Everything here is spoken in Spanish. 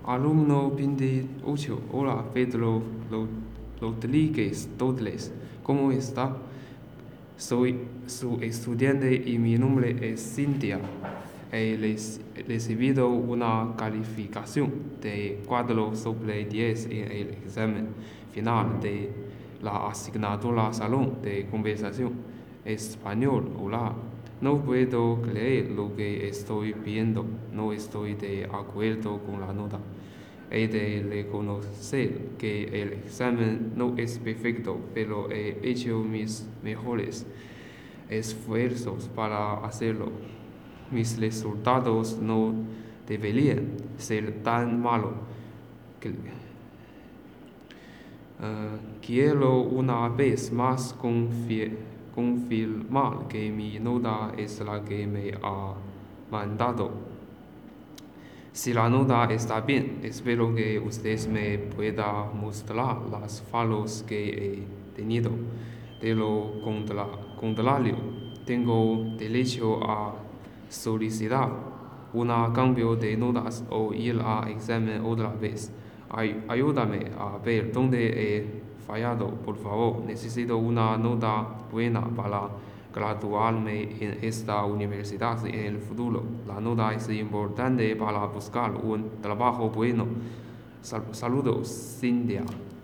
Alumno 28. Hola, Pedro Rodríguez Dobles. ¿Cómo está? Soy su estudiante y mi nombre es Cintia. He recibido una calificación de 4 sobre 10 en el examen final de la asignatura Salón de Conversación Español. Hola, no puedo creer lo que estoy viendo. No estoy de acuerdo con la nota. He de reconocer que el examen no es perfecto, pero he hecho mis mejores esfuerzos para hacerlo. Mis resultados no deberían ser tan malos. Quiero una vez más confirmar que mi nota es la que me ha mandado. Si la nota está bien, espero que usted me pueda mostrar las fallos que he tenido. De lo contrario, tengo derecho a solicitar un cambio de notas o ir a examen otra vez. Ayúdame a ver dónde he fallado, por favor. Necesito una nota buena para graduarme en esta universidad en el futuro. La nota es importante para buscar un trabajo bueno. Saludos, Cintia.